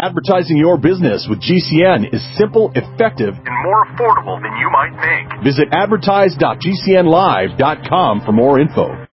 Advertising your business with GCN is simple, effective, and more affordable than you might think. Visit advertise.gcnlive.com for more info.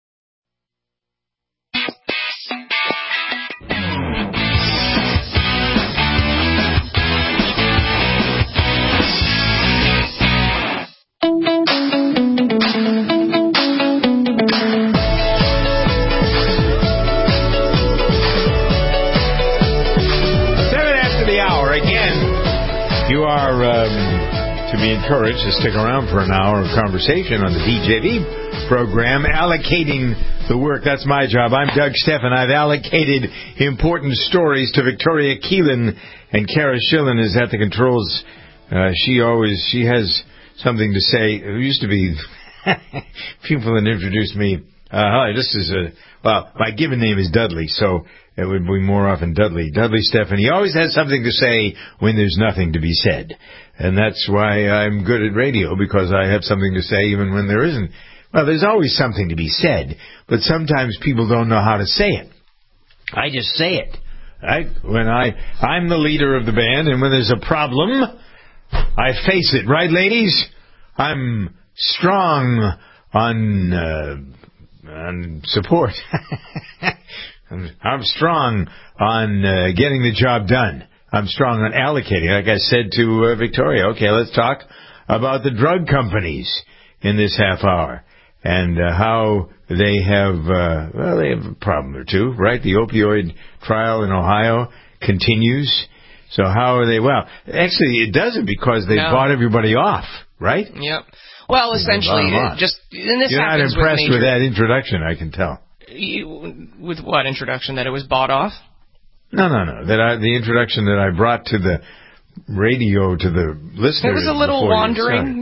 You are to be encouraged to stick around for an hour of conversation on the DJV program, allocating the work. That's my job. I'm Doug Stephan. I've allocated important stories to Victoria Keelan, and Kara Schillen is at the controls. She has something to say. There used to be people that introduced me. Hi, this is my given name is Dudley, so it would be more often Dudley Stephan. He always has something to say when there's nothing to be said. And that's why I'm good at radio, because I have something to say even when there isn't. Well, there's always something to be said, but sometimes people don't know how to say it. I just say it. Right? I'm the leader of the band, and when there's a problem, I face it. Right, ladies? I'm strong on support. I'm strong on getting the job done. I'm strong on allocating. Like I said to Victoria, okay, let's talk about the drug companies in this half hour and how they have a problem or two, right? The opioid trial in Ohio continues. So how are they? Well, actually, it doesn't, because they bought everybody off, right? Yep. Well, essentially, just and this You're not happens impressed with with that introduction, I can tell. With what introduction? That it was bought off? No. The introduction that I brought to the radio to the listeners. It was a little wandering.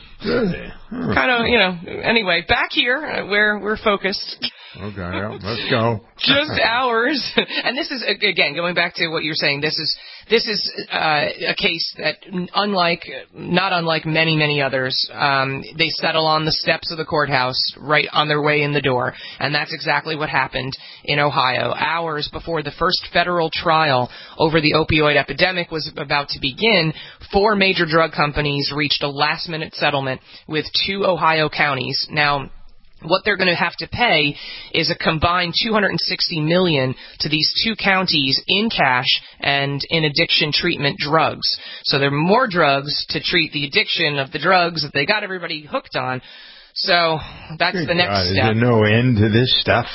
Kind of, Anyway, back here, we're focused. Okay, well, let's go. Just hours. And this is, again, going back to what you're saying, this is a case that, not unlike many, many others, they settle on the steps of the courthouse right on their way in the door. And that's exactly what happened in Ohio. Hours before the first federal trial over the opioid epidemic was about to begin, 4 major drug companies reached a last-minute settlement with 2 Ohio counties. Now, what they're going to have to pay is a combined $260 million to these 2 counties in cash and in addiction treatment drugs. So there are more drugs to treat the addiction of the drugs that they got everybody hooked on. So that's the next step. Is there no end to this stuff?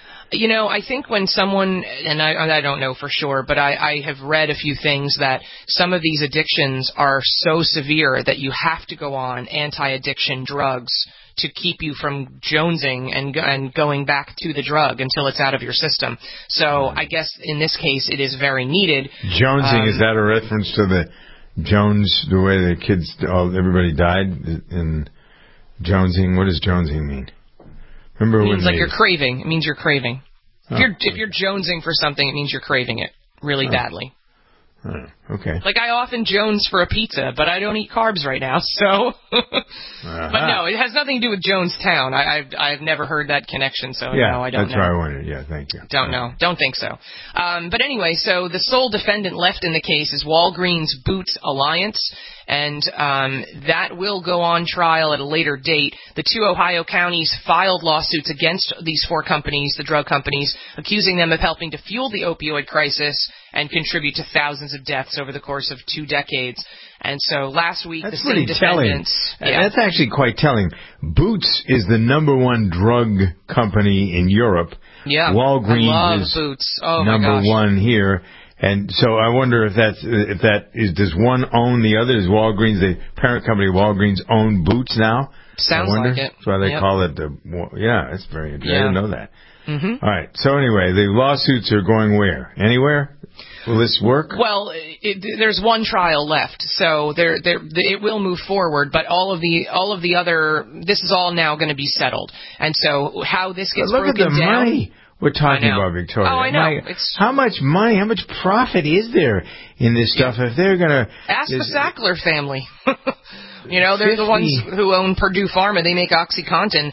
I think when someone, and I don't know for sure, but I have read a few things that some of these addictions are so severe that you have to go on anti-addiction drugs to keep you from jonesing and going back to the drug until it's out of your system. So I guess in this case it is very needed. Jonesing, is that a reference to the Jones, the way the kids, everybody died in jonesing? What does jonesing mean? Remember it means like you're craving. It means you're craving. If you're jonesing for something, it means you're craving it really badly. Okay. Like I often jones for a pizza, but I don't eat carbs right now, so. But no, it has nothing to do with Jonestown. I've never heard that connection, so no, I don't know. That's why I wondered. Yeah, thank you. Don't know. Don't think so. But anyway, so the sole defendant left in the case is Walgreens Boots Alliance, and that will go on trial at a later date. The 2 Ohio counties filed lawsuits against these 4 companies, the drug companies, accusing them of helping to fuel the opioid crisis and contribute to thousands of deaths over the course of 2 decades. And so last week, the same defendants... That's actually quite telling. Boots is the -- drug company in Europe. Yeah, Walgreens is Boots. number 1 here. And so I wonder if that is, does one own the other? Is Walgreens, the parent company Walgreens, own Boots now? Sounds like it. That's why they call it that's very interesting. I didn't know that. Mm-hmm. All right. So anyway, the lawsuits are going where? Anywhere? Will this work? Well, there's one trial left, so it will move forward. But all of the other, this is all now going to be settled. And so how this gets broken down. Look at the money we're talking about, Victoria. Oh, I know. How much money, how much profit is there in this stuff? If they're going to ask the Sackler family. They're the ones who own Purdue Pharma. They make OxyContin.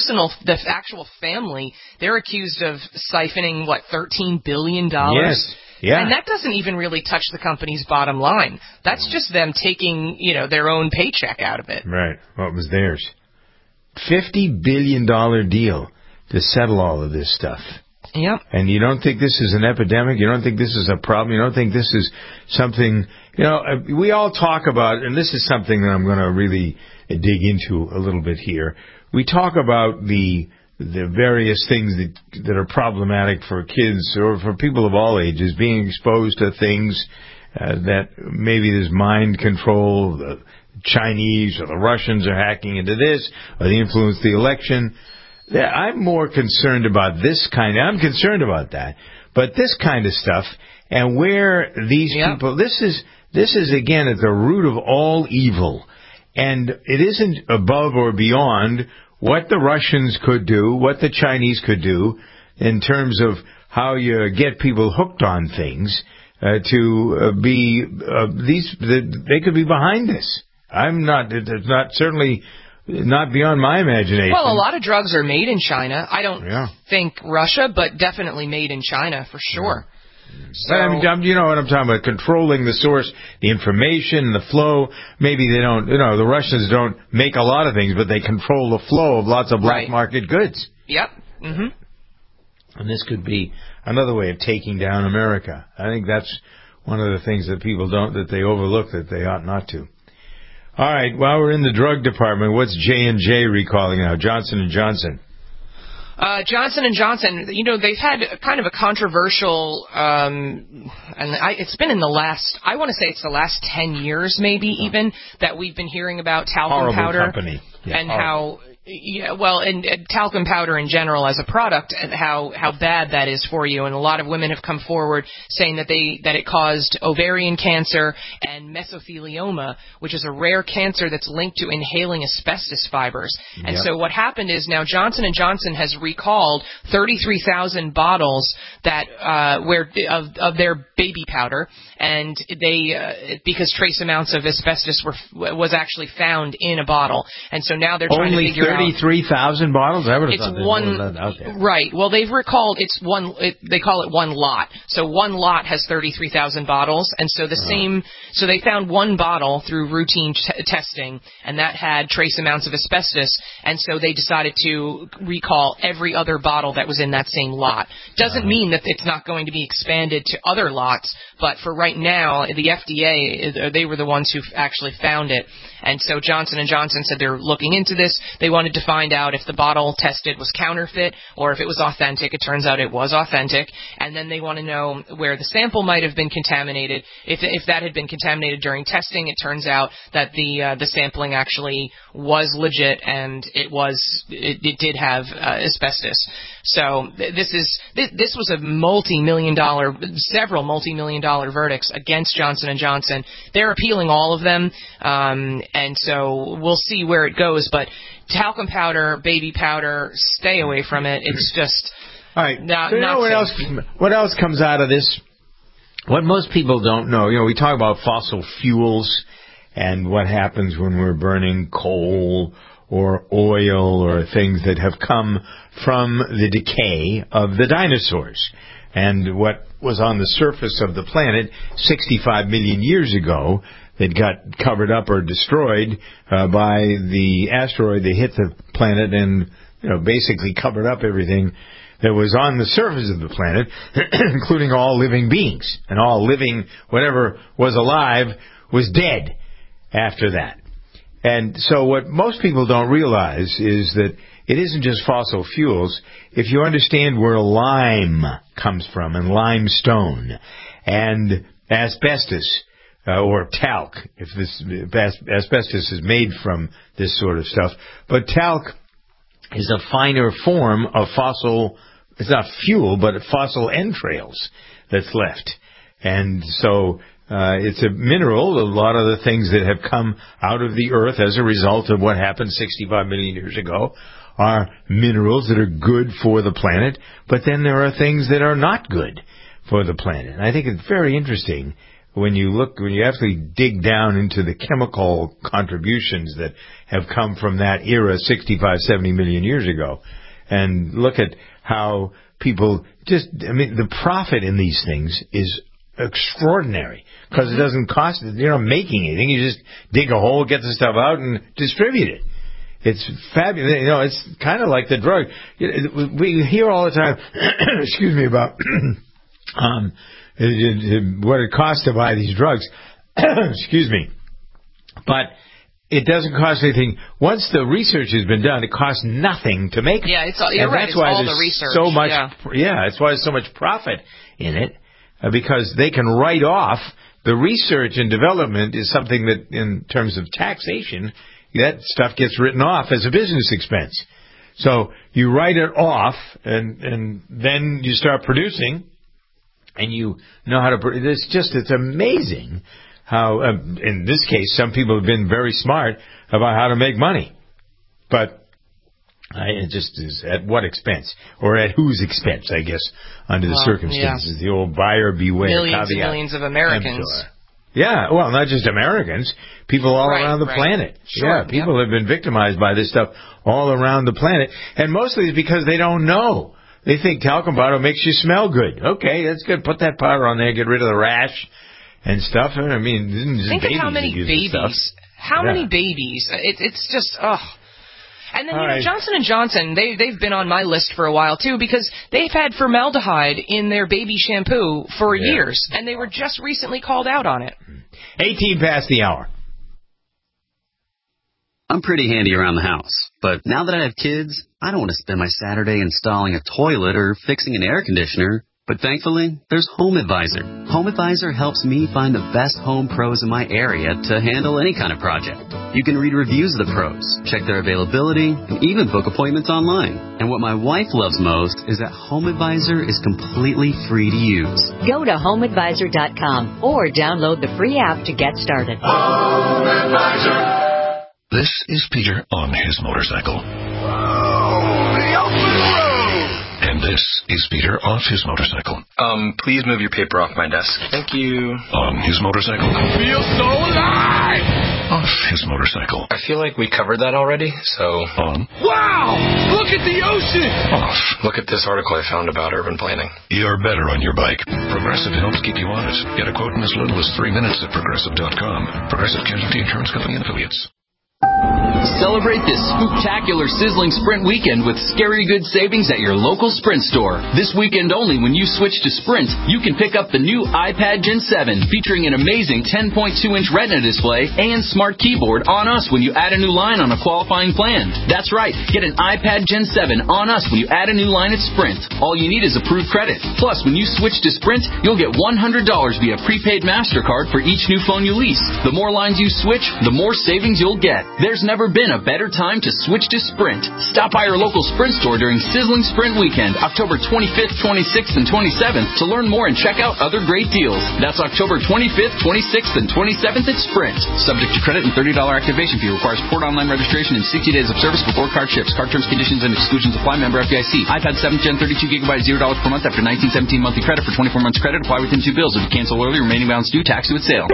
The actual family, they're accused of siphoning, $13 billion? Yes. Yeah. And that doesn't even really touch the company's bottom line. That's just them taking, their own paycheck out of it. Right. What was theirs? $50 billion deal to settle all of this stuff. Yep. And you don't think this is an epidemic? You don't think this is a problem? You don't think this is something, we all talk about, and this is something that I'm going to really dig into a little bit here. We talk about the various things that are problematic for kids or for people of all ages, being exposed to things that maybe there's mind control, the Chinese or the Russians are hacking into this, or they influence the election. I'm more concerned about I'm concerned about that, but this kind of stuff and where these people, this is again at the root of all evil, and it isn't above or beyond what the Russians could do, what the Chinese could do in terms of how you get people hooked on things they could be behind this. It's not certainly not beyond my imagination. Well, a lot of drugs are made in China. I don't think Russia, but definitely made in China for sure. Yeah. So, you know what I'm talking about, controlling the source, the information, the flow. Maybe they don't, the Russians don't make a lot of things, but they control the flow of lots of black market goods. Yep. Mm-hmm. And this could be another way of taking down America. I think that's one of the things that people that they overlook, that they ought not to. All right, while we're in the drug department, what's J&J recalling now? Johnson & Johnson. Johnson & Johnson, they've had kind of a controversial, it's been in the last, I want to say it's the last 10 years maybe even, that we've been hearing about talcum powder. Company. Yeah, and how... Yeah, well, and talcum powder in general as a product, and how bad that is for you. And a lot of women have come forward saying that it caused ovarian cancer and mesothelioma, which is a rare cancer that's linked to inhaling asbestos fibers. And so what happened is now Johnson & Johnson has recalled 33,000 bottles that of their baby powder, and they because trace amounts of asbestos was actually found in a bottle. And so now they're trying to figure out 33,000 bottles? I would have thought more than that out there. Right. Well, they've recalled they call it one lot. So one lot has 33,000 bottles, and so so they found one bottle through routine testing, and that had trace amounts of asbestos, and so they decided to recall every other bottle that was in that same lot. Doesn't mean that it's not going to be expanded to other lots, but for right now, the FDA, they were the ones who actually found it. And so Johnson & Johnson said they're looking into this. They wanted to find out if the bottle tested was counterfeit or if it was authentic. It turns out it was authentic. And then they want to know where the sample might have been contaminated. If that had been contaminated during testing, it turns out that the sampling actually was legit and it did have asbestos. So this was a several multi-million dollar verdicts against Johnson & Johnson. They're appealing all of them, and so we'll see where it goes. But talcum powder, baby powder, stay away from it. It's just all right. not what else comes out of this? What most people don't know, we talk about fossil fuels and what happens when we're burning coal or oil or things that have come from the decay of the dinosaurs. And what was on the surface of the planet 65 million years ago that got covered up or destroyed by the asteroid that hit the planet and basically covered up everything that was on the surface of the planet, including all living beings. And all living, whatever was alive, was dead after that. And so what most people don't realize is that it isn't just fossil fuels. If you understand where lime comes from, and limestone, and asbestos, or talc, if asbestos is made from this sort of stuff, but talc is a finer form of fossil, it's not fuel, but fossil entrails that's left. And so it's a mineral. A lot of the things that have come out of the earth as a result of what happened 65 million years ago are minerals that are good for the planet, but then there are things that are not good for the planet. And I think it's very interesting when you actually dig down into the chemical contributions that have come from that era 65, 70 million years ago, and look at how people the profit in these things is extraordinary because it doesn't cost, you're not making anything. You just dig a hole, get the stuff out, and distribute it. It's fabulous. It's kind of like the drug. We hear all the time, excuse me, about what it costs to buy these drugs. Excuse me. But it doesn't cost anything. Once the research has been done, it costs nothing to make it. Yeah, you're right. It's all the research. So much, that's why there's so much profit in it, because they can write off the research and development is something that, in terms of taxation, that stuff gets written off as a business expense. So you write it off, and then you start producing, and you know how to produce. It's amazing how, in this case, some people have been very smart about how to make money. But it just is at what expense? Or at whose expense, I guess, under the circumstances. Yeah. The old buyer beware. Millions and millions of Americans. Yeah, well, not just Americans, people all around the planet. Sure, yeah, people have been victimized by this stuff all around the planet, and mostly it's because they don't know. They think talcum powder makes you smell good. Okay, that's good. Put that powder on there, get rid of the rash and stuff. I mean, think of how many babies. How many babies? It's just, And then, Johnson & Johnson, they've been on my list for a while, too, because they've had formaldehyde in their baby shampoo for years, and they were just recently called out on it. 18 past the hour. I'm pretty handy around the house, but now that I have kids, I don't want to spend my Saturday installing a toilet or fixing an air conditioner. But thankfully, there's HomeAdvisor. HomeAdvisor helps me find the best home pros in my area to handle any kind of project. You can read reviews of the pros, check their availability, and even book appointments online. And what my wife loves most is that HomeAdvisor is completely free to use. Go to HomeAdvisor.com or download the free app to get started. HomeAdvisor. This is Peter on his motorcycle. And this is Peter off his motorcycle. Please move your paper off my desk. Thank you. On his motorcycle. I feel so alive! Off his motorcycle. I feel like we covered that already, so... On. Wow! Look at the ocean! Off. Look at this article I found about urban planning. You're better on your bike. Progressive helps keep you on it. Get a quote in as little as 3 minutes at Progressive.com. Progressive Casualty Insurance Company and Affiliates. Celebrate this spooktacular sizzling Sprint weekend with scary good savings at your local Sprint store. This weekend only, when you switch to Sprint, you can pick up the new iPad Gen 7 featuring an amazing 10.2-inch Retina display and smart keyboard on us when you add a new line on a qualifying plan. That's right, get an iPad Gen 7 on us when you add a new line at Sprint. All you need is approved credit. Plus, when you switch to Sprint, you'll get $100 via prepaid MasterCard for each new phone you lease. The more lines you switch, the more savings you'll get. There's never been a better time to switch to Sprint. Stop by your local Sprint store during Sizzling Sprint Weekend, October 25th, 26th, and 27th to learn more and check out other great deals. That's October 25th, 26th, and 27th at Sprint. Subject to credit and $30 activation fee. Requires port online registration and 60 days of service before card ships. Card terms, conditions, and exclusions apply. Member FDIC. iPad 7th Gen 32 GB, $0 per month after 1917 monthly credit for 24 months credit. Apply within 2 bills. If you cancel early, remaining balance due. Tax due at sale.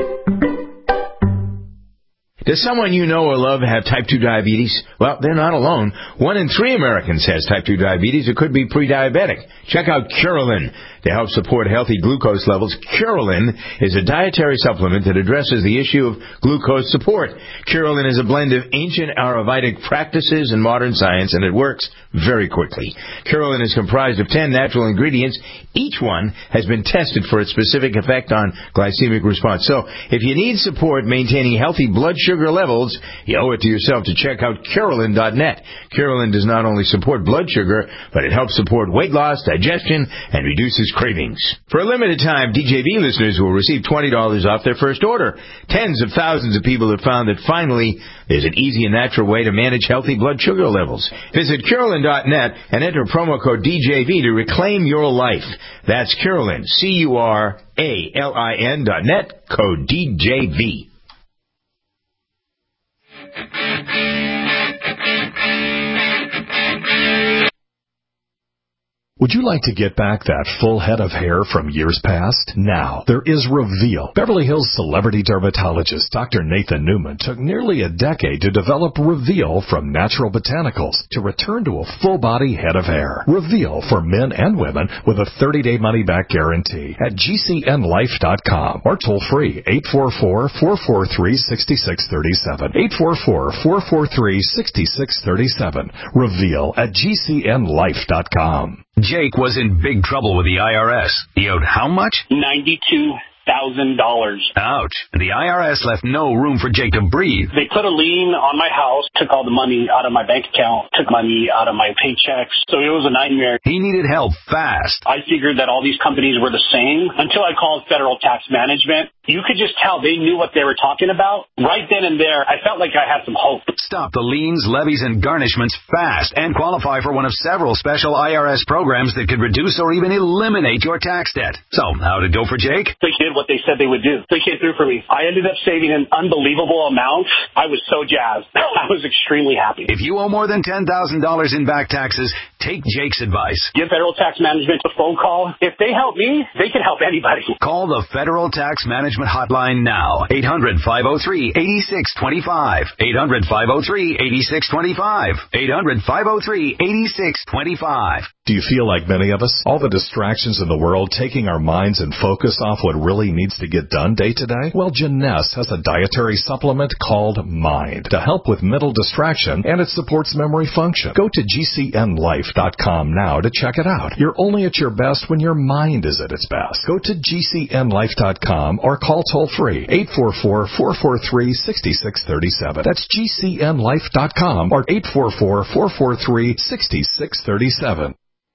Does someone you know or love have type 2 diabetes? Well, they're not alone. 1 in 3 Americans has type 2 diabetes or could be pre-diabetic. Check out Curelin. To help support healthy glucose levels, Curelin is a dietary supplement that addresses the issue of glucose support. Curelin is a blend of ancient Ayurvedic practices and modern science, and it works very quickly. Curelin is comprised of 10 natural ingredients. Each one has been tested for its specific effect on glycemic response. So, if you need support maintaining healthy blood sugar levels, you owe it to yourself to check out Curelin.net. Curelin does not only support blood sugar, but it helps support weight loss, digestion, and reduces cravings. For a limited time, DJV listeners will receive $20 off their first order. Tens of thousands of people have found that finally there's an easy and natural way to manage healthy blood sugar levels. Visit Curelin.net and enter promo code DJV to reclaim your life. That's Curelin, Curalin.net, code DJV. Would you like to get back that full head of hair from years past? Now, there is Reveal. Beverly Hills celebrity dermatologist Dr. Nathan Newman took nearly a decade to develop Reveal from natural botanicals to return to a full-body head of hair. Reveal for men and women with a 30-day money-back guarantee at GCNlife.com or toll-free 844-443-6637. 844-443-6637. Reveal at GCNlife.com. Jake was in big trouble with the IRS. He owed how much? $92,000. Ouch. The IRS left no room for Jake to breathe. They put a lien on my house, took all the money out of my bank account, took money out of my paychecks. So it was a nightmare. He needed help fast. I figured that all these companies were the same until I called Federal Tax Management. You could just tell they knew what they were talking about. Right then and there, I felt like I had some hope. Stop the liens, levies, and garnishments fast and qualify for one of several special IRS programs that could reduce or even eliminate your tax debt. So, how'd it go for Jake? They did what they said they would do. They came through for me. I ended up saving an unbelievable amount. I was so jazzed. I was extremely happy. If you owe more than $10,000 in back taxes, take Jake's advice. Give Federal Tax Management a phone call. If they help me, they can help anybody. Call the Federal Tax Management hotline now. 800-503-8625. 800-503-8625. 800-503-8625. Do you feel like many of us? All the distractions in the world taking our minds and focus off what really needs to get done day to day? Well, Jeunesse has a dietary supplement called Mind to help with mental distraction, and it supports memory function. Go to GCNlife.com now to check it out. You're only at your best when your mind is at its best. Go to GCNlife.com or call toll-free 844-443-6637. That's GCNlife.com or 844-443-6637.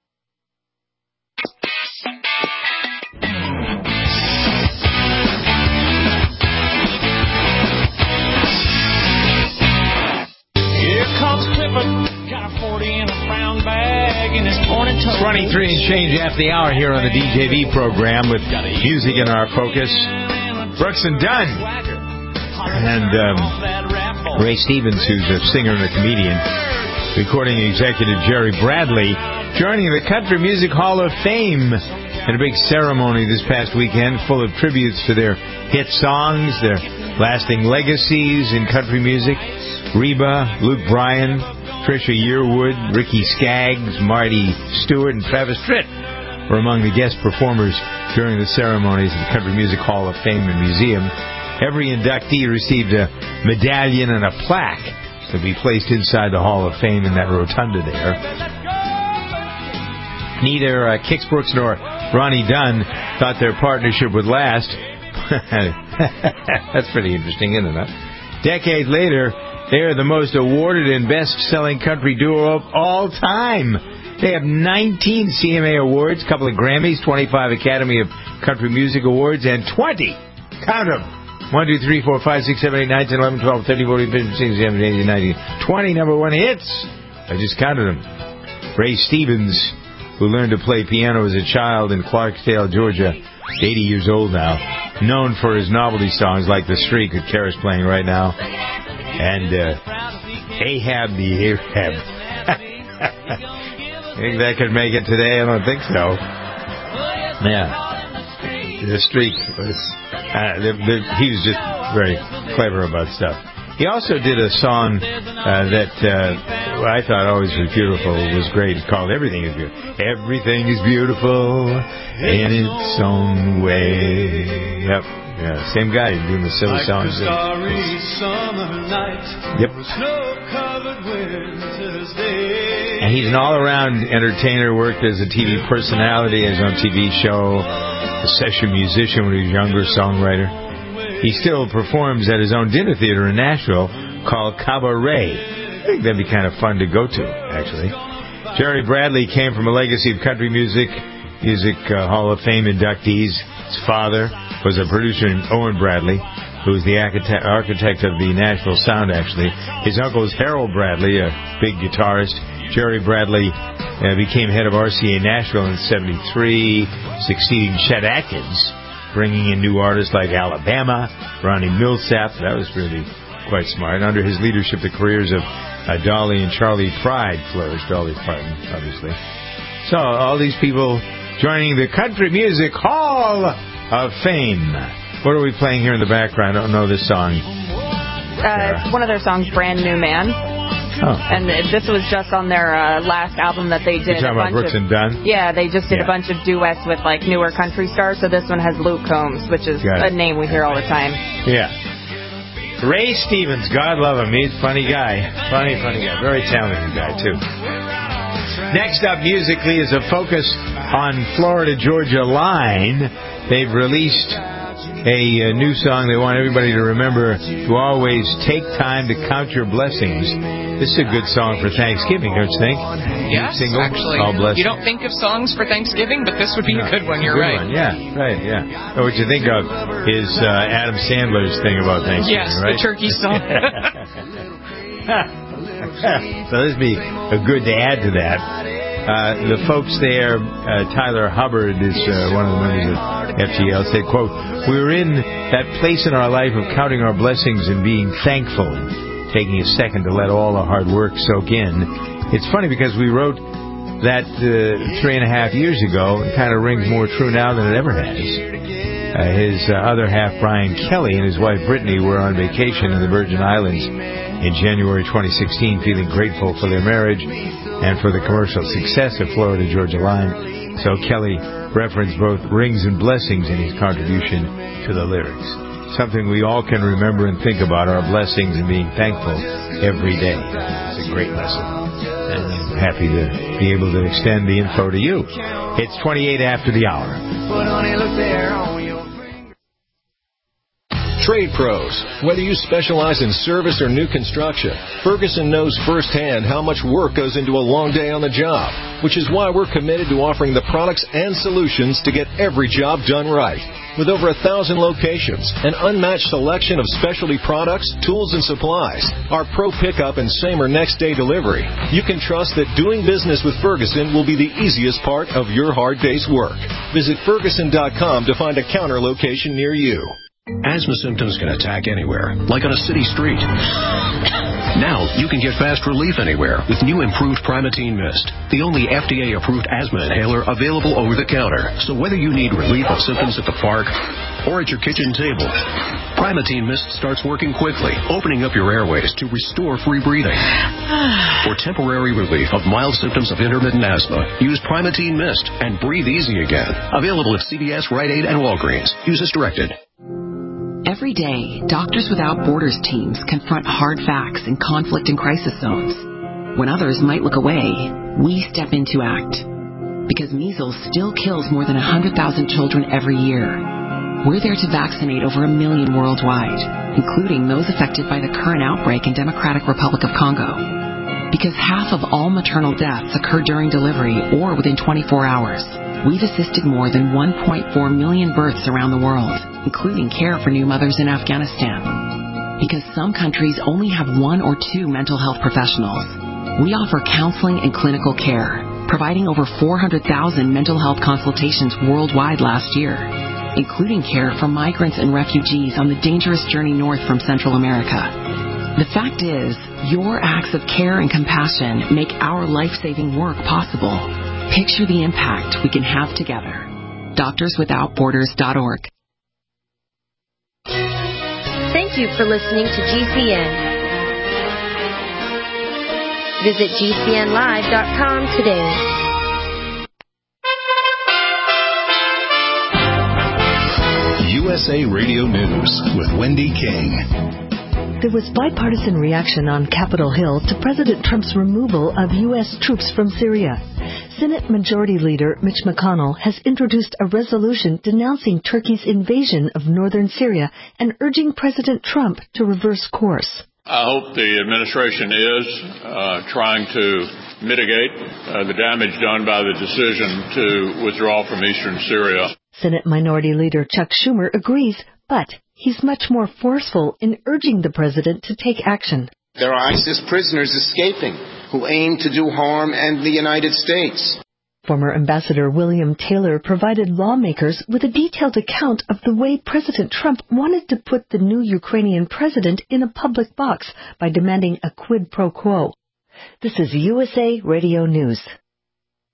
It's 23 and change after the hour here on the DJV program with music in our focus. Brooks and Dunn. And Ray Stevens, who's a singer and a comedian. Recording executive Jerry Bradley joining the Country Music Hall of Fame in a big ceremony this past weekend full of tributes to their hit songs, their lasting legacies in country music. Reba, Luke Bryan, Trisha Yearwood, Ricky Skaggs, Marty Stewart, and Travis Tritt were among the guest performers during the ceremonies at the Country Music Hall of Fame and Museum. Every inductee received a medallion and a plaque to be placed inside the Hall of Fame in that rotunda there. Neither Kix Brooks nor Ronnie Dunn thought their partnership would last. That's pretty interesting, isn't it? Decades later, they are the most awarded and best-selling country duo of all time. They have 19 CMA awards, a couple of Grammys, 25 Academy of Country Music Awards, and 20, count them, 1, 2, 3, 4, 5, 6, 7, 8, 9, 10, 11, 12, 13, 14, 15, 16, 17, 18, 19, 20 number one hits. I just counted them. Ray Stevens, who learned to play piano as a child in Clarksdale, Georgia, 80 years old now, known for his novelty songs like The Streak that Kara's playing right now, and Ahab the Arab. Think that could make it today? I don't think so. Yeah. The Streak was... he was just very clever about stuff. He also did a song that I thought always was beautiful. It was great. It's called Everything is Beautiful. Everything is beautiful in its own way. Yep. Yeah, same guy doing the silly songs. Yep. And he's an all-around entertainer, worked as a TV personality, his own TV show, a session musician when he was younger, songwriter. He still performs at his own dinner theater in Nashville called Cabaret. I think that'd be kind of fun to go to, actually. Jerry Bradley came from a legacy of country music Hall of Fame inductees. His father was a producer named Owen Bradley, who was the architect of the Nashville sound, actually. His uncle is Harold Bradley, a big guitarist. Jerry Bradley became head of RCA Nashville in '73, succeeding Chet Atkins, bringing in new artists like Alabama, Ronnie Millsap. That was really quite smart. Under his leadership, the careers of Dolly and Charlie Pride flourished. Dolly Parton, obviously. So, all these people joining the Country Music Hall of Fame. What are we playing here in the background? I don't know this song. It's one of their songs, Brand New Man. Oh. And this was just on their last album that they did. You're talking about Brooks and Dunn? Yeah, they just did a bunch of duets with, like, newer country stars. So this one has Luke Combs, which is a name we hear all the time. Yeah. Ray Stevens, God love him. He's a funny guy. Funny guy. Very talented guy, too. Next up musically is a focus on Florida-Georgia line. They've released a new song they want everybody to remember, to always take time to count your blessings. This is a good song for Thanksgiving, don't you think? Yes, single, actually. All blessings. You don't think of songs for Thanksgiving, but this would be a good one. You're right. One. Yeah, right, yeah. What you think of is Adam Sandler's thing about Thanksgiving, yes, right? Yes, the turkey song. So this would be good to add to that. The folks there, Tyler Hubbard is one of the members of FGL, said, quote, "We were in that place in our life of counting our blessings and being thankful, taking a second to let all the hard work soak in." It's funny because we wrote that 3.5 years ago. It kind of rings more true now than it ever has. His other half, Brian Kelly, and his wife, Brittany, were on vacation in the Virgin Islands in January 2016, feeling grateful for their marriage and for the commercial success of Florida-Georgia Line. So Kelly referenced both rings and blessings in his contribution to the lyrics. Something we all can remember and think about, our blessings and being thankful every day. It's a great lesson. And I'm happy to be able to extend the info to you. It's 28 after the hour. Trade pros. Whether you specialize in service or new construction, Ferguson knows firsthand how much work goes into a long day on the job, which is why we're committed to offering the products and solutions to get every job done right. With over 1,000 locations, an unmatched selection of specialty products, tools, and supplies, our pro pickup and same or next day delivery, you can trust that doing business with Ferguson will be the easiest part of your hard day's work. Visit Ferguson.com to find a counter location near you. Asthma symptoms can attack anywhere, like on a city street. Now you can get fast relief anywhere with new improved Primatene Mist, the only FDA-approved asthma inhaler available over the counter. So whether you need relief of symptoms at the park or at your kitchen table, Primatene Mist starts working quickly, opening up your airways to restore free breathing. For temporary relief of mild symptoms of intermittent asthma, use Primatene Mist and breathe easy again. Available at CVS, Rite Aid, and Walgreens. Use as directed. Every day, Doctors Without Borders teams confront hard facts in conflict and crisis zones. When others might look away, we step in to act. Because measles still kills more than 100,000 children every year. We're there to vaccinate over 1 million worldwide, including those affected by the current outbreak in Democratic Republic of Congo. Because half of all maternal deaths occur during delivery or within 24 hours. We've assisted more than 1.4 million births around the world, including care for new mothers in Afghanistan. Because some countries only have 1 or 2 mental health professionals, we offer counseling and clinical care, providing over 400,000 mental health consultations worldwide last year, including care for migrants and refugees on the dangerous journey north from Central America. The fact is, your acts of care and compassion make our life-saving work possible. Picture the impact we can have together. DoctorsWithoutBorders.org. Thank you for listening to GCN. Visit GCNlive.com today. USA Radio News with Wendy King. There was bipartisan reaction on Capitol Hill to President Trump's removal of U.S. troops from Syria. Senate Majority Leader Mitch McConnell has introduced a resolution denouncing Turkey's invasion of northern Syria and urging President Trump to reverse course. I hope the administration is trying to mitigate the damage done by the decision to withdraw from eastern Syria. Senate Minority Leader Chuck Schumer agrees, but he's much more forceful in urging the president to take action. There are ISIS prisoners escaping who aim to do harm in the United States. Former Ambassador William Taylor provided lawmakers with a detailed account of the way President Trump wanted to put the new Ukrainian president in a public box by demanding a quid pro quo. This is USA Radio News.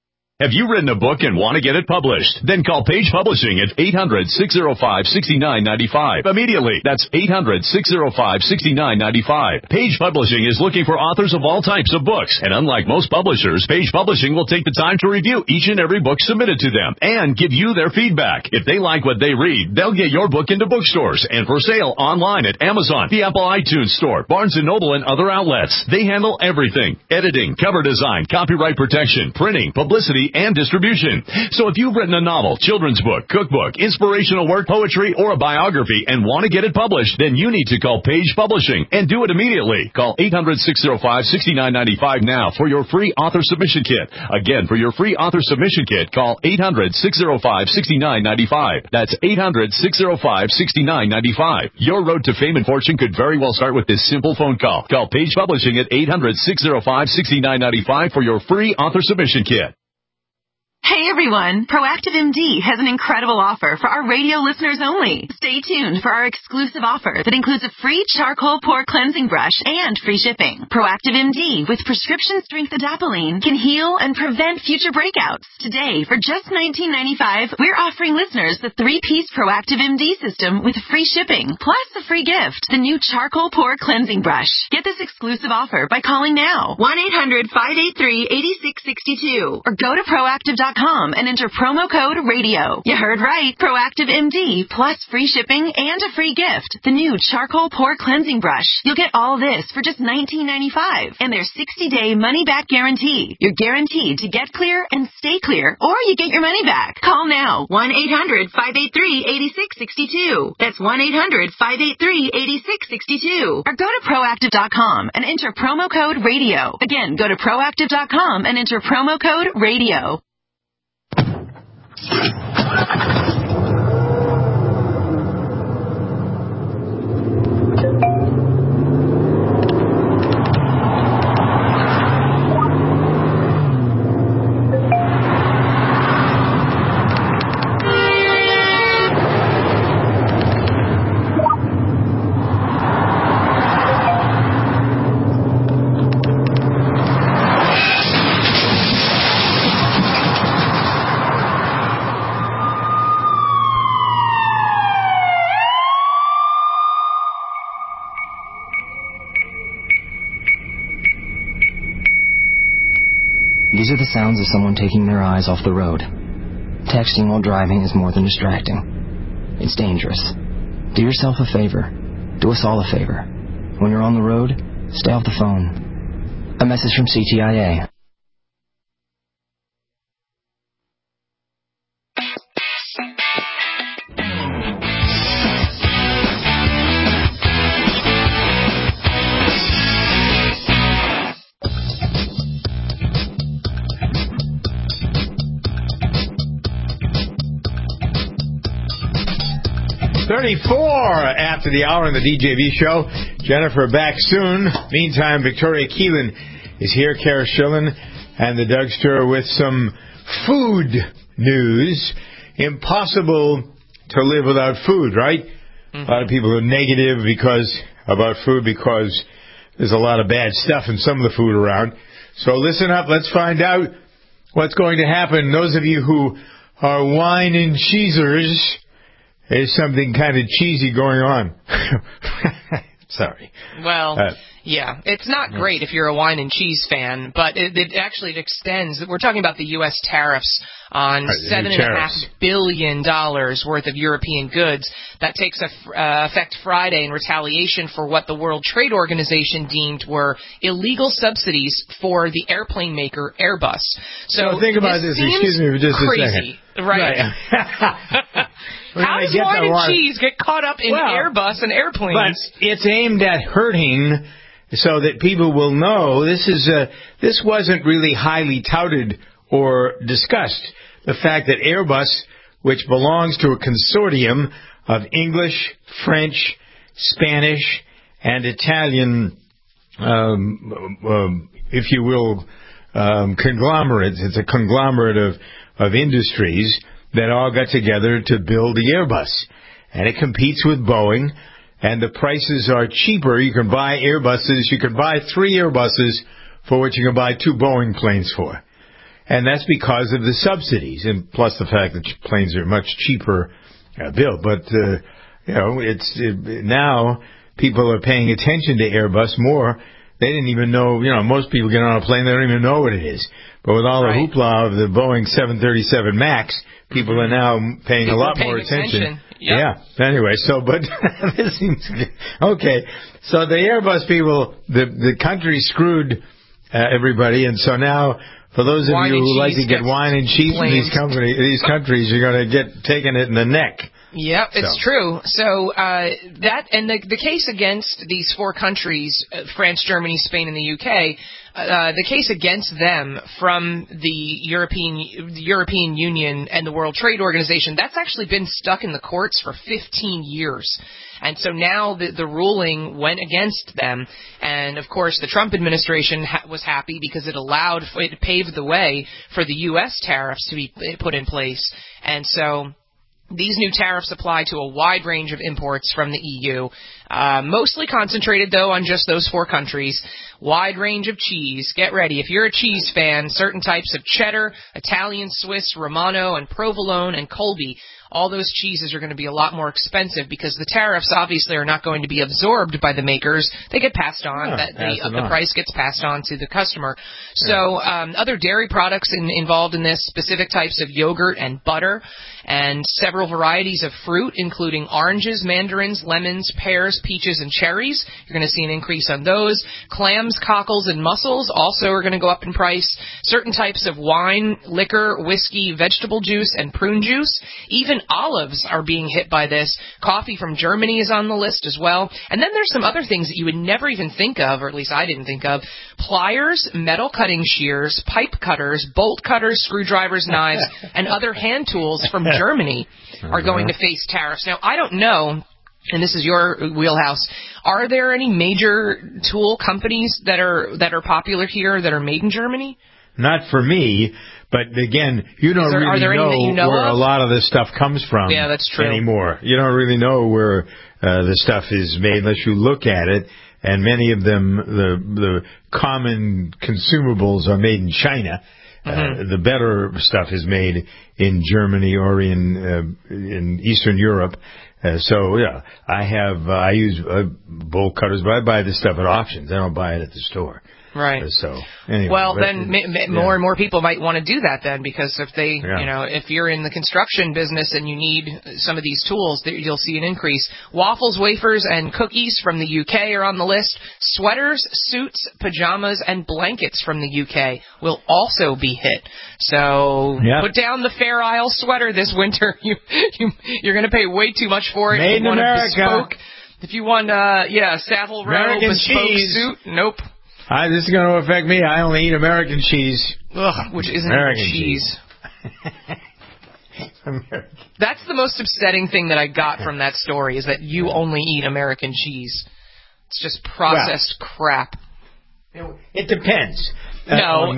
Have you written a book and want to get it published? Then call Page Publishing at 800-605-6995 immediately. That's 800-605-6995. Page Publishing is looking for authors of all types of books. And unlike most publishers, Page Publishing will take the time to review each and every book submitted to them and give you their feedback. If they like what they read, they'll get your book into bookstores and for sale online at Amazon, the Apple iTunes Store, Barnes & Noble, and other outlets. They handle everything: editing, cover design, copyright protection, printing, publicity, and distribution. So if you've written a novel, children's book, cookbook, inspirational work, poetry, or a biography and want to get it published, then you need to call Page Publishing and do it immediately. Call 800-605-6995 now for your free author submission kit. Again, for your free author submission kit, call 800-605-6995. That's 800-605-6995. Your road to fame and fortune could very well start with this simple phone call. Call Page Publishing at 800-605-6995 for your free author submission kit. Hey everyone, Proactive MD has an incredible offer for our radio listeners only. Stay tuned for our exclusive offer that includes a free charcoal pore cleansing brush and free shipping. Proactive MD with prescription strength adapalene can heal and prevent future breakouts. Today, for just $19.95, we're offering listeners the 3-piece Proactive MD system with free shipping, plus a free gift, the new charcoal pore cleansing brush. Get this exclusive offer by calling now, 1-800-583-8662, or go to proactive.com and enter promo code RADIO. You heard right. Proactive MD plus free shipping and a free gift. The new charcoal pore cleansing brush. You'll get all this for just $19.95 and their 60-day money-back guarantee. You're guaranteed to get clear and stay clear, or you get your money back. Call now. 1-800-583-8662. That's 1-800-583-8662. Or go to proactive.com and enter promo code RADIO. Again, go to proactive.com and enter promo code RADIO. These are the sounds of someone taking their eyes off the road. Texting while driving is more than distracting. It's dangerous. Do yourself a favor. Do us all a favor. When you're on the road, stay off the phone. A message from CTIA. After the hour on the DJV show. Jennifer back soon. Meantime, Victoria Keelan is here, Kara Schillen, and the Doug Stewart with some food news. Impossible to live without food, right? Mm-hmm. A lot of people are negative about food because there's a lot of bad stuff in some of the food around. So listen up. Let's find out what's going to happen. Those of you who are wine and cheesers, there's something kind of cheesy going on. Sorry. Well, yeah, it's not great if you're a wine and cheese fan, but it actually extends. We're talking about the U.S. tariffs on $7.5 billion worth of European goods. That takes effect Friday in retaliation for what the World Trade Organization deemed were illegal subsidies for the airplane maker Airbus. So think about this. Excuse me for just crazy, a second. Right. How does wine and cheese get caught up in Airbus and airplanes? But it's aimed at hurting so that people will know this wasn't really highly touted or discussed. The fact that Airbus, which belongs to a consortium of English, French, Spanish, and Italian, if you will, conglomerates. It's a conglomerate of industries that all got together to build the Airbus. And it competes with Boeing, and the prices are cheaper. You can buy Airbuses. You can buy 3 Airbuses for what you can buy 2 Boeing planes for. And that's because of the subsidies, and plus the fact that planes are much cheaper built. But, now people are paying attention to Airbus more. They didn't even know, most people get on a plane, they don't even know what it is. But with all the hoopla of the Boeing 737 MAX, people are now paying a lot more attention. Yep. Yeah. Anyway, but this seems okay. So the Airbus people, the country screwed everybody, and so now for those of you who like to get wine and cheese from these countries, you're going to get taken it in the neck. Yep, it's true. So the case against these 4 countries, France, Germany, Spain, and the UK, the case against them from the European Union and the World Trade Organization, that's actually been stuck in the courts for 15 years. And so now the ruling went against them. And, of course, the Trump administration was happy because it paved the way for the U.S. tariffs to be put in place. And so these new tariffs apply to a wide range of imports from the EU, mostly concentrated, though, on just those 4 countries. Wide range of cheese. Get ready. If you're a cheese fan, certain types of cheddar, Italian, Swiss, Romano, and provolone, and Colby, all those cheeses are going to be a lot more expensive because the tariffs obviously are not going to be absorbed by the makers. They get passed on. The price gets passed on to the customer. So other dairy products involved in this, specific types of yogurt and butter, and several varieties of fruit, including oranges, mandarins, lemons, pears, peaches, and cherries. You're going to see an increase on those. Clams, cockles, and mussels also are going to go up in price. Certain types of wine, liquor, whiskey, vegetable juice, and prune juice. Even olives are being hit by this. Coffee from Germany is on the list as well. And then there's some other things that you would never even think of, or at least I didn't think of. Pliers, metal cutting shears, pipe cutters, bolt cutters, screwdrivers, knives, and other hand tools from Germany are going to face tariffs. Now, I don't know, and this is your wheelhouse, are there any major tool companies that are popular here that are made in Germany? Not for me, but again, you don't really know where a lot of this stuff comes from. Yeah, that's true. Anymore. You don't really know where the stuff is made unless you look at it. And many of them, the common consumables are made in China. The better stuff is made in Germany or in Eastern Europe. I use bolt cutters, but I buy this stuff at auctions. I don't buy it at the store. Right. So anyway, well, then more and more people might want to do that then, because if they, if you're in the construction business and you need some of these tools, you'll see an increase. Waffles, wafers, and cookies from the UK are on the list. Sweaters, suits, pajamas, and blankets from the UK will also be hit. So put down the Fair Isle sweater this winter. You're going to pay way too much for it. Made in America. If you want, Savile Row bespoke suit, nope. This is going to affect me. I only eat American cheese. Ugh, which isn't American cheese. That's the most upsetting thing that I got from that story, is that you only eat American cheese. It's just processed crap. It depends. No.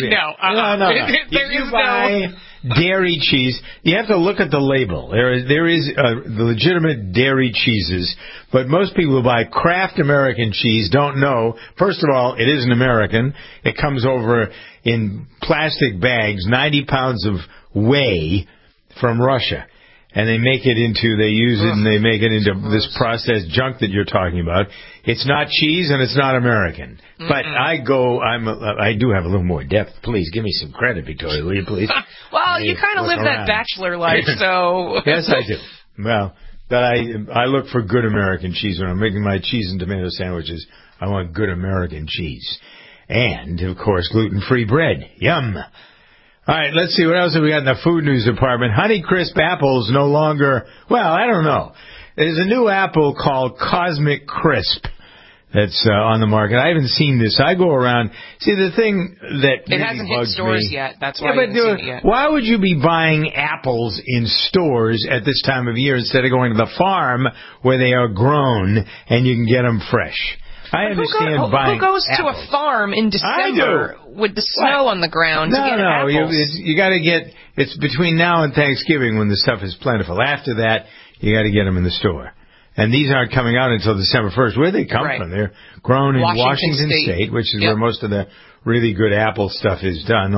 If you buy dairy cheese, you have to look at the label. There is the legitimate dairy cheeses, but most people who buy Kraft American cheese don't know. First of all, it isn't American. It comes over in plastic bags, 90 pounds of whey from Russia. And they make it into this processed junk that you're talking about. It's not cheese and it's not American. Mm-mm. But I do have a little more depth. Please give me some credit, Victoria, will you please? Well, you kind of live that bachelor life, so. Yes, I do. Well, but I look for good American cheese when I'm making my cheese and tomato sandwiches. I want good American cheese. And, of course, gluten-free bread. Yum. All right, let's see. What else have we got in the food news department? Honeycrisp apples no longer... Well, I don't know. There's a new apple called Cosmic Crisp that's on the market. I haven't seen this. I go around... See, the thing that it hasn't hit stores yet. That's why I haven't seen it yet. Why would you be buying apples in stores at this time of year instead of going to the farm where they are grown and you can get them fresh? I understand buying apples. Who goes apples. to a farm in December with the snow on the ground to get apples? You got to get... It's between now and Thanksgiving when the stuff is plentiful. After that, you got to get them in the store. And these aren't coming out until December 1st. Where do they come from? They're grown in Washington State, which is where most of the really good apple stuff is done.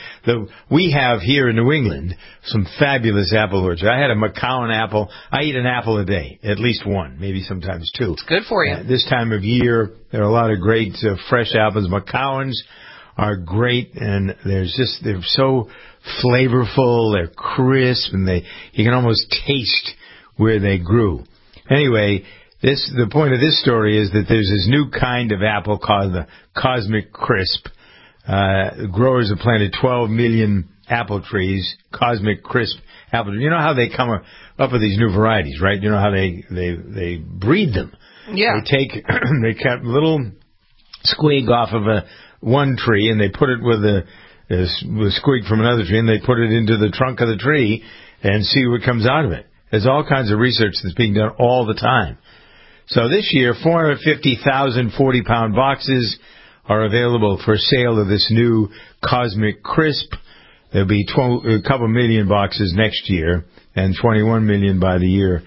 We have here in New England some fabulous apple orchards. I had a McCowan apple. I eat an apple a day, at least one, maybe sometimes two. It's good for you. This time of year, there are a lot of great fresh apples. McCowans are great, and they're so flavorful. They're crisp, and you can almost taste where they grew. Anyway, the point of this story is that there's this new kind of apple called the Cosmic Crisp. Growers have planted 12 million apple trees, Cosmic Crisp apple trees. You know how they come up with these new varieties, right? You know how they breed them. Yeah. They cut a little squig off of one tree, and they put it with a squig from another tree, and they put it into the trunk of the tree and see what comes out of it. There's all kinds of research that's being done all the time. So this year, 450,000 40-pound boxes are available for sale of this new Cosmic Crisp. There'll be a couple million boxes next year and 21 million by the year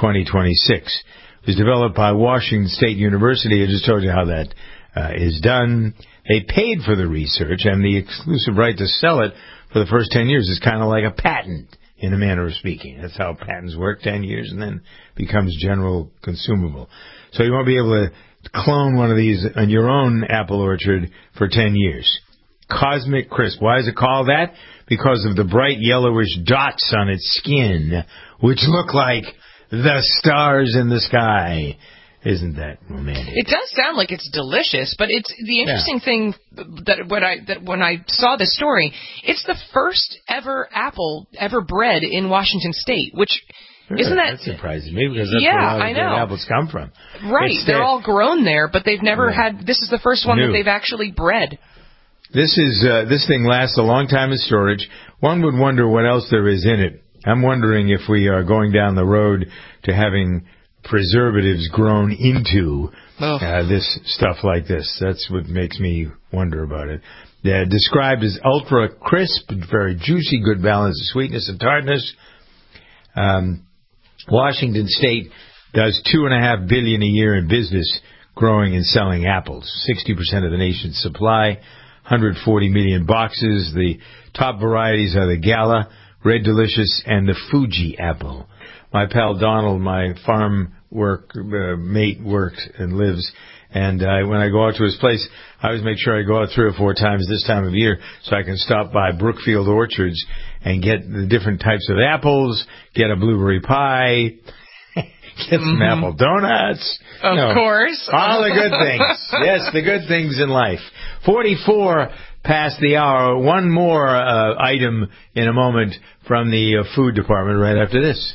2026. It was developed by Washington State University. I just told you how that is done. They paid for the research, and the exclusive right to sell it for the first 10 years is kind of like a patent, in a manner of speaking. That's how patents work, 10 years, and then becomes general consumable. So you won't be able to clone one of these on your own apple orchard for 10 years. Cosmic Crisp. Why is it called that? Because of the bright yellowish dots on its skin, which look like the stars in the sky. Isn't that romantic? It does sound like it's delicious, but it's the interesting thing that when I saw this story, it's the first ever apple ever bred in Washington State, which isn't that surprising me, because that's where a lot of good apples come from. Right, they're all grown there, but they've never had. This is the first one that they've actually bred. This thing lasts a long time in storage. One would wonder what else there is in it. I'm wondering if we are going down the road to having preservatives grown into this stuff like this. That's what makes me wonder about it. They're described as ultra crisp, very juicy, good balance of sweetness and tartness. Washington State does $2.5 billion a year in business growing and selling apples. 60% of the nation's supply, 140 million boxes. The top varieties are the Gala, Red Delicious, and the Fuji apple. My pal Donald, my farm mate, works and lives, and when I go out to his place, I always make sure I go out 3 or 4 times this time of year so I can stop by Brookfield Orchards and get the different types of apples, get a blueberry pie, get some apple donuts. Of course. All the good things. Yes, the good things in life. 44 past the hour. One more item in a moment from the food department right after this.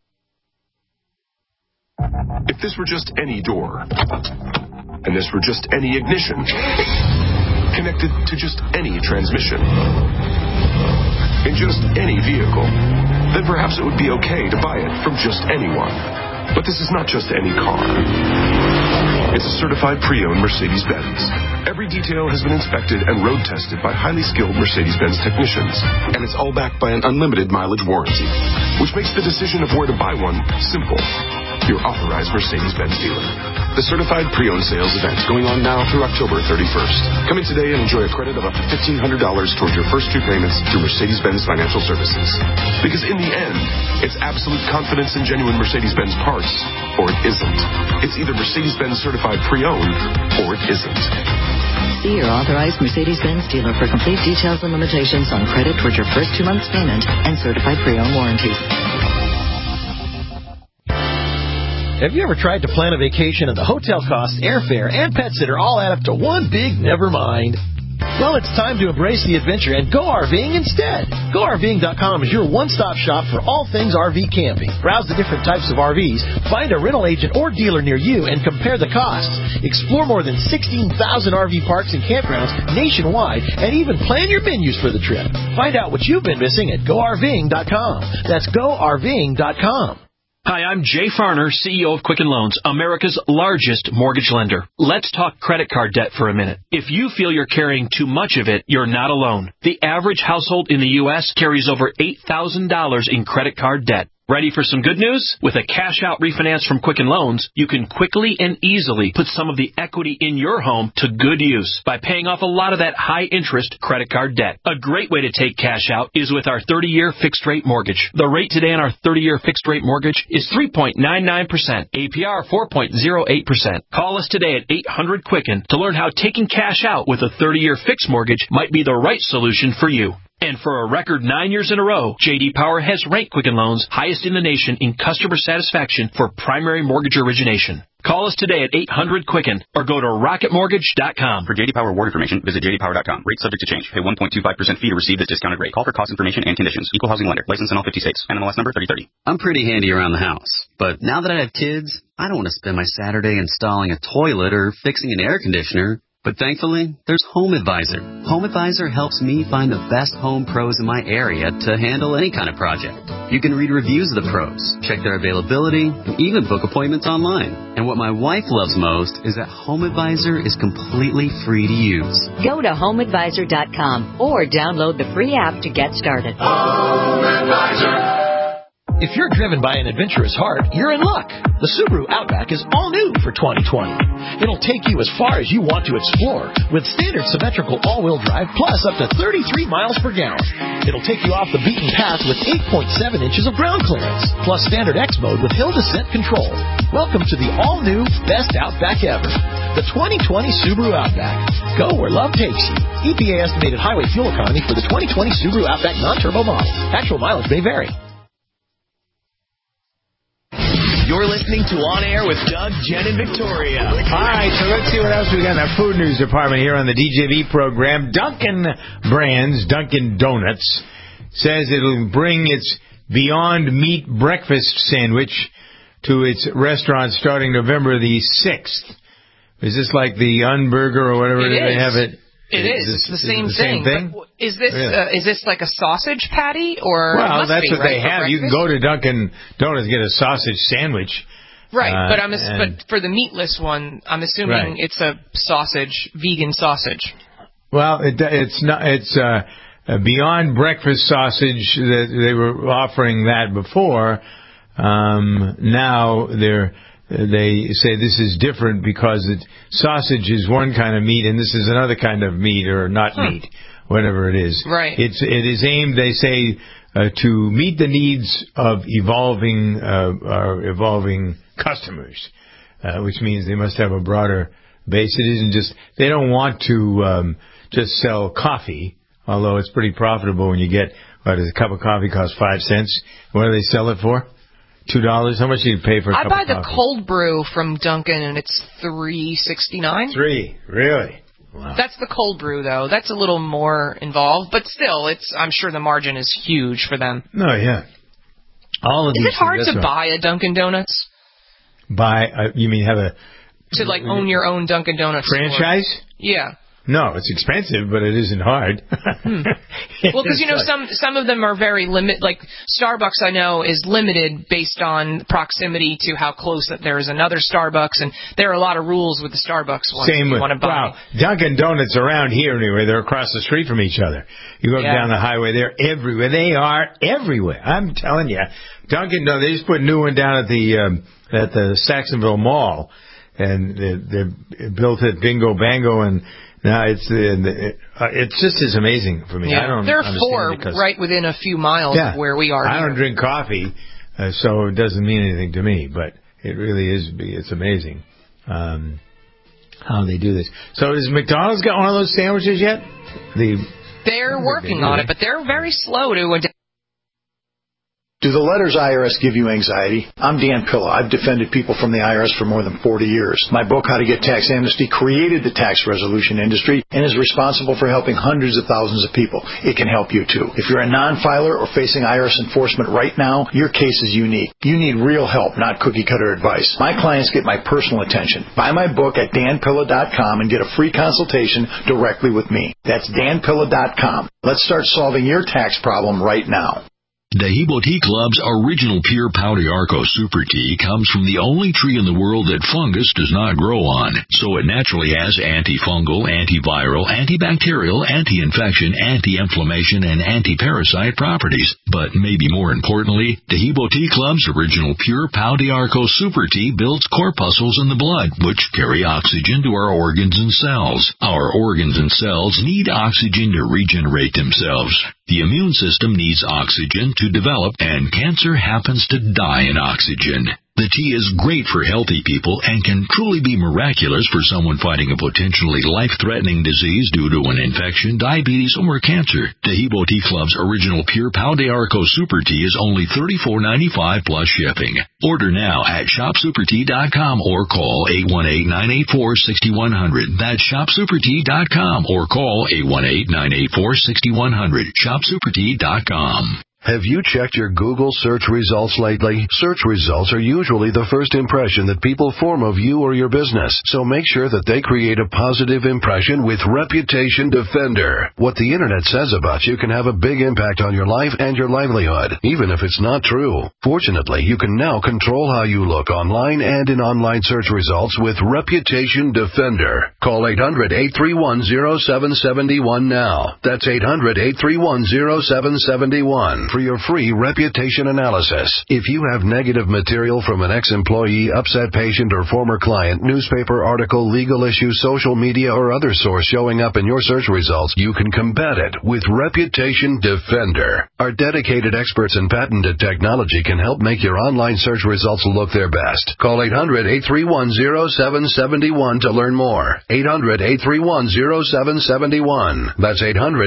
If this were just any door, and this were just any ignition, connected to just any transmission, in just any vehicle, then perhaps it would be okay to buy it from just anyone. But this is not just any car. It's a certified pre-owned Mercedes-Benz. Every detail has been inspected and road tested by highly skilled Mercedes-Benz technicians, and it's all backed by an unlimited mileage warranty, which makes the decision of where to buy one simple. Your authorized Mercedes-Benz dealer. The certified pre-owned sales event going on now through October 31st. Come in today and enjoy a credit of up to $1,500 towards your first 2 payments through Mercedes-Benz Financial Services. Because in the end, it's absolute confidence in genuine Mercedes-Benz parts, or it isn't. It's either Mercedes-Benz certified pre-owned, or it isn't. See your authorized Mercedes-Benz dealer for complete details and limitations on credit towards your first 2 months payment and certified pre-owned warranties. Have you ever tried to plan a vacation and the hotel costs, airfare, and pet sitter all add up to one big never mind? Well, it's time to embrace the adventure and go RVing instead. GoRVing.com is your one-stop shop for all things RV camping. Browse the different types of RVs, find a rental agent or dealer near you, and compare the costs. Explore more than 16,000 RV parks and campgrounds nationwide, and even plan your menus for the trip. Find out what you've been missing at GoRVing.com. That's GoRVing.com. Hi, I'm Jay Farner, CEO of Quicken Loans, America's largest mortgage lender. Let's talk credit card debt for a minute. If you feel you're carrying too much of it, you're not alone. The average household in the U.S. carries over $8,000 in credit card debt. Ready for some good news? With a cash-out refinance from Quicken Loans, you can quickly and easily put some of the equity in your home to good use by paying off a lot of that high-interest credit card debt. A great way to take cash out is with our 30-year fixed-rate mortgage. The rate today on our 30-year fixed-rate mortgage is 3.99%, APR 4.08%. Call us today at 800-QUICKEN to learn how taking cash out with a 30-year fixed mortgage might be the right solution for you. And for a record 9 years in a row, J.D. Power has ranked Quicken Loans highest in the nation in customer satisfaction for primary mortgage origination. Call us today at 800-QUICKEN or go to rocketmortgage.com. For J.D. Power award information, visit jdpower.com. Rate subject to change. Pay 1.25% fee to receive this discounted rate. Call for cost information and conditions. Equal housing lender. License in all 50 states. NMLS number 3030. I'm pretty handy around the house, but now that I have kids, I don't want to spend my Saturday installing a toilet or fixing an air conditioner. But thankfully, there's HomeAdvisor. HomeAdvisor helps me find the best home pros in my area to handle any kind of project. You can read reviews of the pros, check their availability, and even book appointments online. And what my wife loves most is that HomeAdvisor is completely free to use. Go to HomeAdvisor.com or download the free app to get started. HomeAdvisor. If you're driven by an adventurous heart, you're in luck. The Subaru Outback is all new for 2020. It'll take you as far as you want to explore with standard symmetrical all-wheel drive plus up to 33 miles per gallon. It'll take you off the beaten path with 8.7 inches of ground clearance plus standard X mode with hill descent control. Welcome to the all-new best Outback ever, the 2020 Subaru Outback. Go where love takes you. EPA estimated highway fuel economy for the 2020 Subaru Outback non-turbo model. Actual mileage may vary. You're listening to On Air with Doug, Jen, and Victoria. All right, so let's see what else we got in our food news department here on the DJV program. Dunkin' Brands, Dunkin' Donuts, says it'll bring its Beyond Meat breakfast sandwich to its restaurant starting November the 6th. Is this like the Unburger or whatever they have it? It is. It's the same thing. But is this like a sausage patty or? Well, that's what they have. You can go to Dunkin' Donuts and get a sausage sandwich. Right, but for the meatless one, I'm assuming it's a sausage, vegan sausage. Well, it's not. It's a Beyond Breakfast sausage. That they were offering that before. Now they say this is different because sausage is one kind of meat and this is another kind of meat or not meat, whatever it is. Right. It is aimed, they say, to meet the needs of evolving customers, which means they must have a broader base. It isn't just, they don't want to just sell coffee, although it's pretty profitable when you get, a cup of coffee costs 5 cents. What do they sell it for? $2? How much do you pay for a cup of coffee? I buy the cold brew from Dunkin' and it's $3.69. $3? Really? Wow. That's the cold brew, though. That's a little more involved, but still, I'm sure the margin is huge for them. No, yeah. All of Is it hard to buy a Dunkin' Donuts? You mean have to own your own Dunkin' Donuts franchise? Store? Yeah. No, it's expensive, but it isn't hard. Well, because, some of them are very limited. Like, Starbucks, I know, is limited based on proximity to how close that there is another Starbucks, and there are a lot of rules with the Starbucks ones Same you want to buy. Wow, Dunkin' Donuts around here, anyway, they're across the street from each other. You go down the highway, they're everywhere. They are everywhere. I'm telling you. Dunkin' Donuts, they just put a new one down at the Saxonville Mall, and they built it Bingo Bango, and now it's just as amazing for me. Yeah. I don't there are understand 4 right within a few miles of where we are. I don't drink coffee, so it doesn't mean anything to me. But it really is. It's amazing how they do this. So has McDonald's got one of those sandwiches yet? They're working on it, but they're very slow to adapt. Do the letters IRS give you anxiety? I'm Dan Pilla. I've defended people from the IRS for more than 40 years. My book, How to Get Tax Amnesty, created the tax resolution industry and is responsible for helping hundreds of thousands of people. It can help you, too. If you're a non-filer or facing IRS enforcement right now, your case is unique. You need real help, not cookie-cutter advice. My clients get my personal attention. Buy my book at danpilla.com and get a free consultation directly with me. That's danpilla.com. Let's start solving your tax problem right now. Dehibo Tea Club's original pure Pau d'Arco Super Tea comes from the only tree in the world that fungus does not grow on, so it naturally has antifungal, antiviral, antibacterial, anti-infection, anti-inflammation, and anti-parasite properties. But maybe more importantly, Dehibo Tea Club's original pure Pau d'Arco Super Tea builds corpuscles in the blood, which carry oxygen to our organs and cells. Our organs and cells need oxygen to regenerate themselves. The immune system needs oxygen to develop, and cancer happens to die in oxygen. The tea is great for healthy people and can truly be miraculous for someone fighting a potentially life-threatening disease due to an infection, diabetes, or cancer. Dehibo Tea Club's original pure Pau d'Arco Super Tea is only $34.95 plus shipping. Order now at shopsupertea.com or call 818-984-6100. That's shopsupertea.com or call 818-984-6100. shopsupertea.com. Have you checked your Google search results lately? Search results are usually the first impression that people form of you or your business, so make sure that they create a positive impression with Reputation Defender. What the Internet says about you can have a big impact on your life and your livelihood, even if it's not true. Fortunately, you can now control how you look online and in online search results with Reputation Defender. Call 800-831-0771 now. That's 800-831-0771. For your free reputation analysis. If you have negative material from an ex-employee, upset patient, or former client, newspaper article, legal issue, social media, or other source showing up in your search results, you can combat it with Reputation Defender. Our dedicated experts in patented technology can help make your online search results look their best. Call 800-831-0771 to learn more. 800-831-0771. That's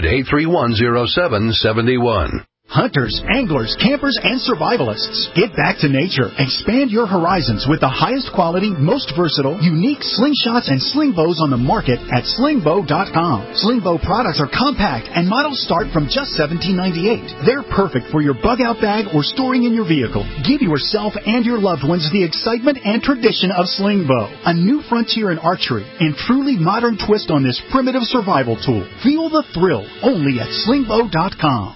800-831-0771. Hunters, anglers, campers, and survivalists. Get back to nature. Expand your horizons with the highest quality, most versatile, unique slingshots and sling bows on the market at slingbow.com. Slingbow products are compact and models start from just $17.98. They're perfect for your bug-out bag or storing in your vehicle. Give yourself and your loved ones the excitement and tradition of Slingbow, a new frontier in archery and truly modern twist on this primitive survival tool. Feel the thrill only at slingbow.com.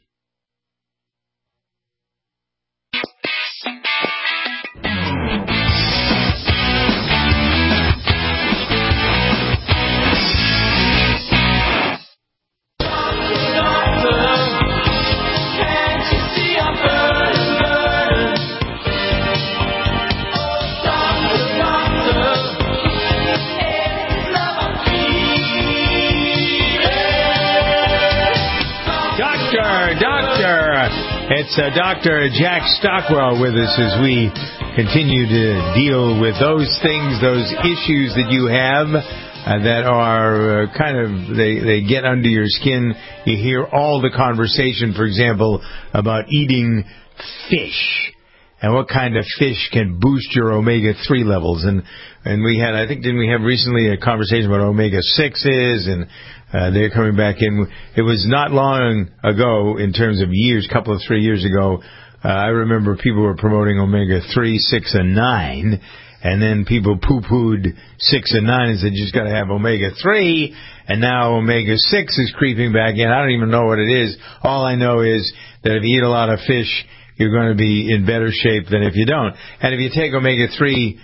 It's Dr. Jack Stockwell with us as we continue to deal with those things, those issues that you have that are they get under your skin. You hear all the conversation, for example, about eating fish and what kind of fish can boost your omega-3 levels. And we had, didn't we have recently a conversation about omega-6s and they're coming back in. It was not long ago, in terms of years, couple of 3 years ago, I remember people were promoting omega-3, 6, and 9, and then people poo-pooed 6 and 9 and said, you just got to have omega-3, and now omega-6 is creeping back in. I don't even know what it is. All I know is that if you eat a lot of fish, you're going to be in better shape than if you don't. And if you take omega-3,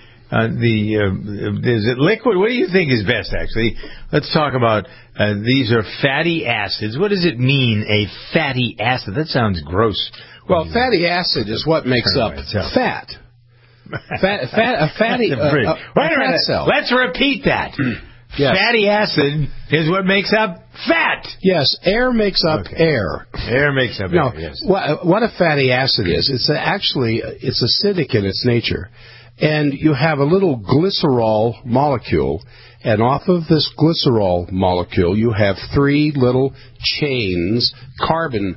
is it liquid? What do you think is best, actually? Let's talk about, these are fatty acids. What does it mean, a fatty acid? That sounds gross. Well, fatty acid is what makes up fat. A fatty cell. Let's repeat that. Yes. Fatty acid is what makes up fat. Yes, air makes up air. Air makes up air, yes. What a fatty acid is, it's acidic in its nature. And you have a little glycerol molecule, and off of this glycerol molecule you have three little chains, carbon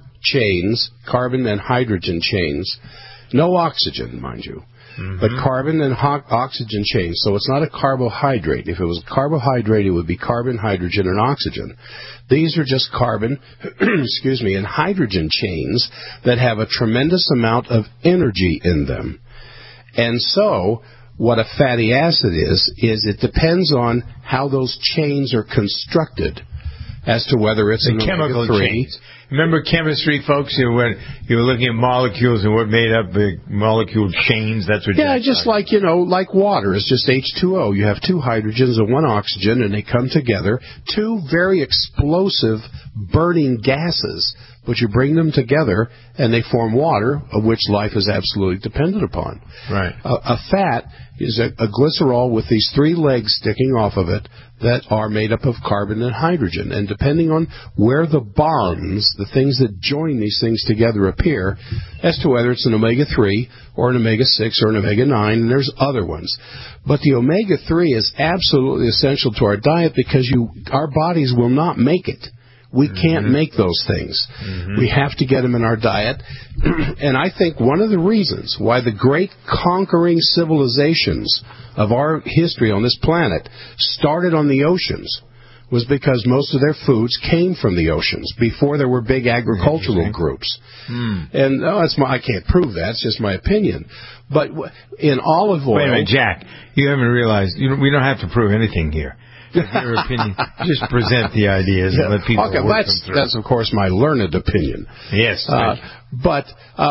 and hydrogen chains. No oxygen, mind you, but carbon and oxygen chains. So it's not a carbohydrate. If it was a carbohydrate, it would be carbon, hydrogen, and oxygen. These are just carbon, and hydrogen chains that have a tremendous amount of energy in them. And so, what a fatty acid is it depends on how those chains are constructed. as to whether it's the chemical omega-3. chains. Remember chemistry, folks? When you were looking at molecules and what made up the molecule chains. That's what. Yeah, just like like water. It's just H2O. You have two hydrogens and one oxygen, and they come together. Two very explosive burning gases, but you bring them together and they form water, of which life is absolutely dependent upon. Right. A fat is a glycerol with these three legs sticking off of it that are made up of carbon and hydrogen. And depending on where the bonds, the things that join these things together appear, as to whether it's an omega-3 or an omega-6 or an omega-9, and there's other ones. But the omega-3 is absolutely essential to our diet because our bodies will not make it. We can't make those things. We have to get them in our diet. And I think one of the reasons why the great conquering civilizations of our history on this planet started on the oceans was because most of their foods came from the oceans before there were big agricultural groups. And I can't prove that. It's just my opinion. But in olive oil... Wait a minute, Jack. You haven't realized... we don't have to prove anything here. Your opinion. Just present the ideas and let people work them through. That's, of course, my learned opinion. Yes. But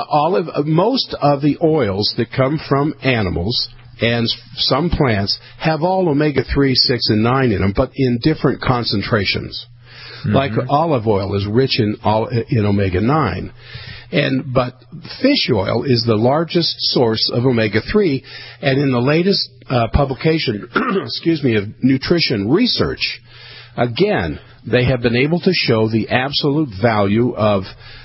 most of the oils that come from animals and some plants have all omega-3, 6, and 9 in them, but in different concentrations. Like olive oil is rich in omega-9. But fish oil is the largest source of omega-3, and in the latest publication, of nutrition research, again, they have been able to show the absolute value of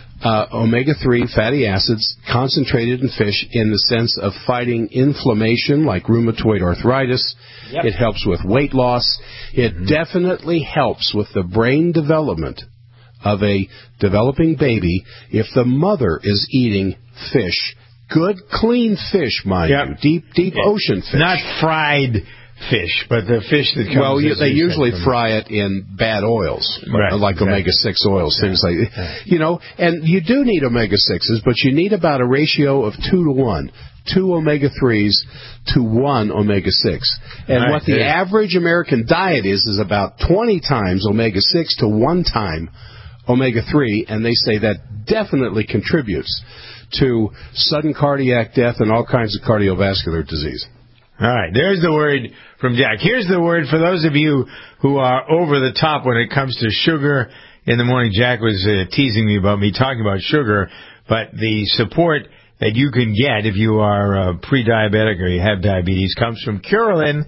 omega-3 fatty acids concentrated in fish in the sense of fighting inflammation like rheumatoid arthritis. Yep. It helps with weight loss. It definitely helps with the brain development of a developing baby if the mother is eating fish. Good, clean fish, mind you. Deep ocean fish. Not fried fish, but the fish that comes... Well, they usually fry it in bad oils, like omega-6 oils, things like that. And you do need omega-6s, but you need about a ratio of 2 to 1. 2 omega-3s to 1 omega-6. And what the average American diet is about 20 times omega-6 to 1 time omega-3, and they say that definitely contributes to sudden cardiac death and all kinds of cardiovascular disease. All right, there's the word from Jack. Here's the word for those of you who are over the top when it comes to sugar. In the morning, Jack was teasing me about me talking about sugar, but the support that you can get if you are pre-diabetic or you have diabetes comes from Curalin,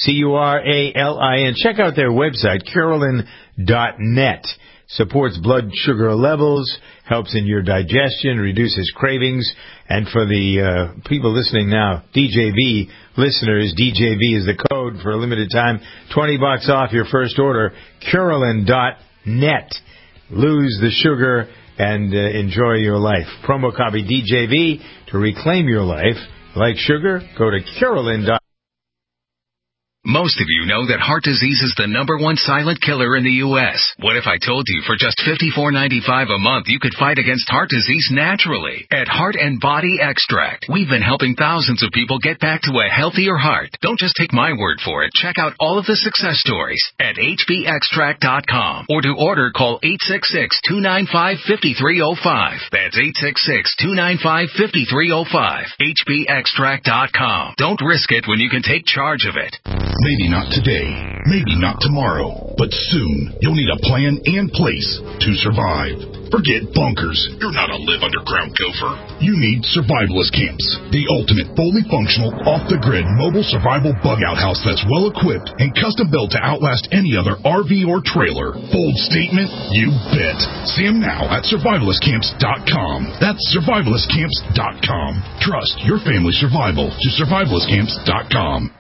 Curalin. Check out their website, Curalin.net. Supports blood sugar levels, helps in your digestion, reduces cravings. And for the people listening now, DJV listeners, DJV is the code for a limited time. $20 off your first order, Curalin.net. Lose the sugar and enjoy your life. Promo copy DJV to reclaim your life. Like sugar? Go to Curalin.net. Most of you know that heart disease is the #1 silent killer in the U.S. What if I told you for just $54.95 a month you could fight against heart disease naturally? At Heart and Body Extract, we've been helping thousands of people get back to a healthier heart. Don't just take my word for it. Check out all of the success stories at hbextract.com. Or to order, call 866-295-5305. That's 866-295-5305. hbextract.com. Don't risk it when you can take charge of it. Maybe not today, maybe not tomorrow, but soon you'll need a plan and place to survive. Forget bunkers. You're not a live underground gopher. You need survivalist camps, the ultimate fully functional, off-the-grid mobile survival bug-out house that's well-equipped and custom-built to outlast any other RV or trailer. Bold statement? You bet. See them now at survivalistcamps.com. That's survivalistcamps.com. Trust your family's survival to survivalistcamps.com.